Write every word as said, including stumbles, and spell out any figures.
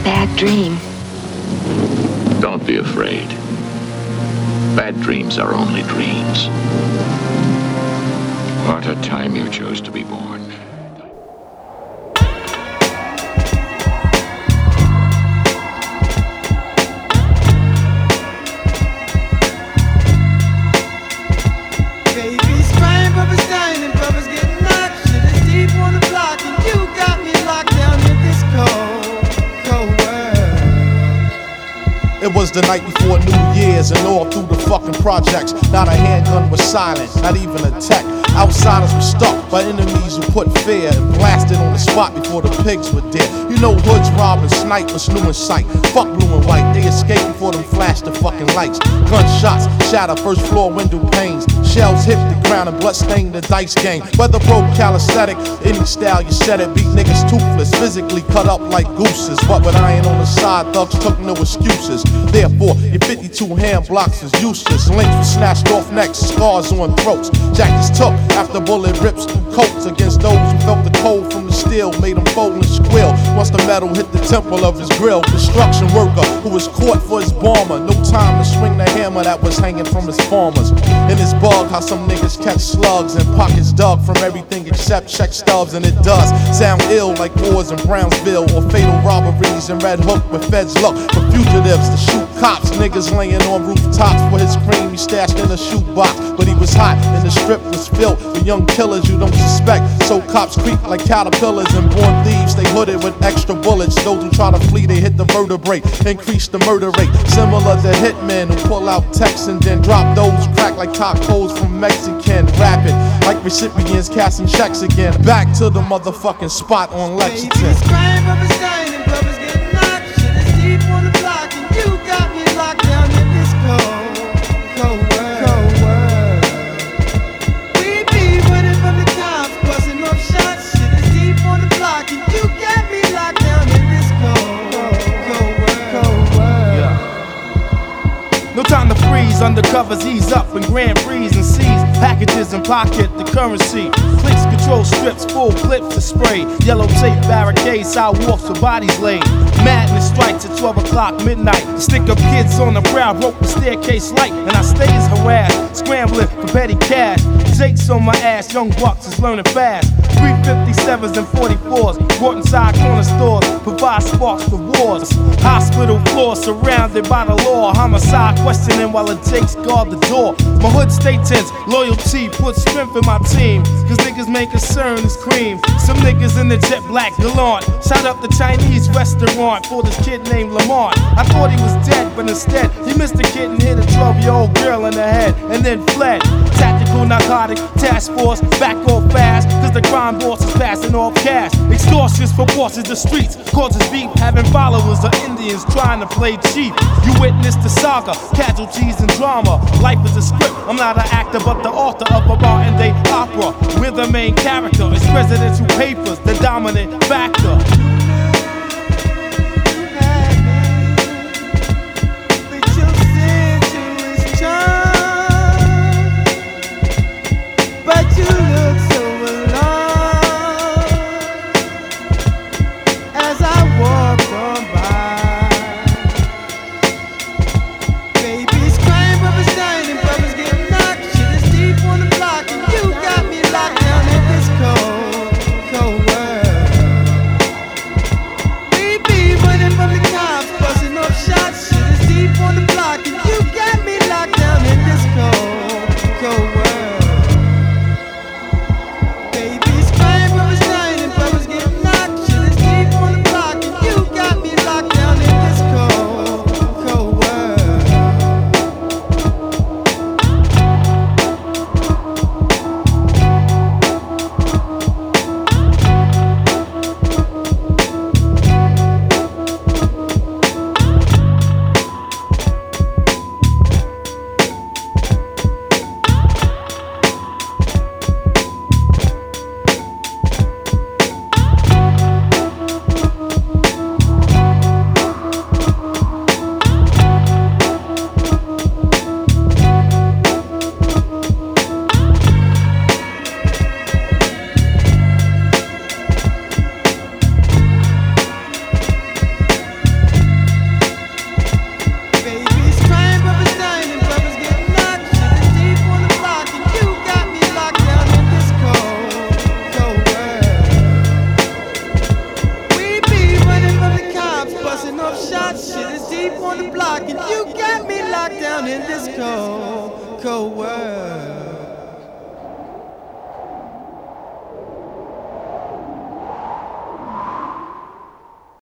bad dream. Don't be afraid. Bad dreams are only dreams. What a time you chose to be born. Baby's crying, brothers dying, and brothers getting knocked. Shit is deep on the block, and you got me locked down in this cold, cold world. It was the night before New Year's, and all through the fucking projects, not a handgun was silent, not even a tech. Outsiders were stuck by enemies who put fear and blasted on the spot before the pigs were dead. You know hoods, robbing, snipers, new in sight. Fuck blue and white, they escaped before them flashed the fucking lights. Gunshots shatter first floor window panes. Shells hit the ground and blood stained the dice game. Weather broke calisthenic, any style you said it. Beat niggas toothless, physically cut up like gooses. What with iron on the side, thugs took no excuses. Therefore, your fifty-two hand blocks is useless. Links were snatched off necks, scars on throats. Jackets took after bullet rips through coats against those who felt the cold from the steel, made them fold and squeal. Once the metal hit the temple of his grill, construction worker who was caught for his bomber. No time to swing the hammer that was hanging from his farmers. In his bug, how some niggas catch slugs and pockets dug from everything except check stubs, and it does sound ill like wars in Brownsville or fatal robberies in Red Hook where feds look for fugitives to shoot cops. Niggas laying on rooftops for his cream he stashed in a shoebox, but he was hot and the strip was filled with young killers you don't suspect. So cops creep like caterpillars, and born thieves they hooded with extra bullets. Those who try to flee they hit the vertebrae, increase the murder rate. Similar to hitmen who pull out texts and then drop those crack like tacos from Mexican. Rapid like recipients casting checks again. Back to the motherfucking spot on Lexington. Baby's crying, brothers dying, and brothers getting knocked. Shit is deep on the block, and you got me locked down in this cold, cold world. Cold world. We be running from the cops, busting off shots. Shit is deep on the block, and you got me locked down in this cold, cold world. Cold world. Yeah. No time to freeze, undercovers ease up and grand freeze and seize packages and pocket the currency. Clicks, control strips, full clips to spray. Yellow tape barricades, sidewalks with bodies laid. Madness strikes at twelve o'clock midnight. Stick up kids on the proud, rope the staircase light, and I stays harassed, scrambling for petty cash. Jake's on my ass, young bucks is learning fast. three fifty-sevens and forty-fours, brought inside corner stores, provide sparks for wars. Hospital floors surrounded by the law. Homicide questioning while the Jakes guard the door. My hood stay tense, loyalty puts strength in my team. Cause niggas main concern is cream. Some niggas in the jet black gallant shot up the Chinese restaurant for this kid named Lamont. I thought he was dead, but instead he missed a kid and hit a twelve-year-old girl in the head and then fled. Tactical narcotic task force, back off fast, cause the crime boss is passing off cash. Extortions for bosses, the streets causes beef, having followers of Indians trying to play cheap. You witness the saga, casualties and drama. Life is a script, I'm not an actor but the author of a modern day opera, where the main character is presidential papers, the dominant factor. shot, shit is deep on the block, and you got me locked down in this cold, cold world.